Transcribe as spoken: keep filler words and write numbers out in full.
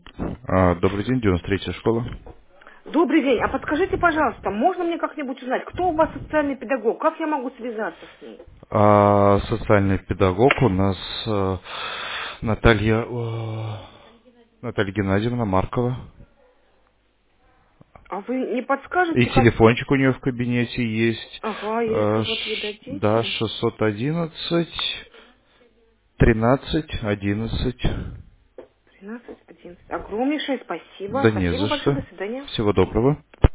А, добрый день, девяносто третья школа. Добрый день. А подскажите, пожалуйста, можно мне как-нибудь узнать, кто у вас социальный педагог? Как я могу связаться с ней? А, социальный педагог у нас э, Наталья, э, Наталья Геннадьевна Маркова. А вы не И подскажете, как... телефончик у нее в кабинете есть. Ага, если Э, вот вы ш- да, дадите. шестьсот одиннадцать тринадцать одиннадцать. тринадцать, одиннадцать. Огромнейшее спасибо. Да не Спасибо за большое. что. До свидания. Всего доброго.